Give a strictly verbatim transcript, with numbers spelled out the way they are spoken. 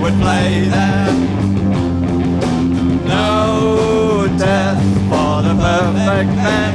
would play there. No death for the perfect man.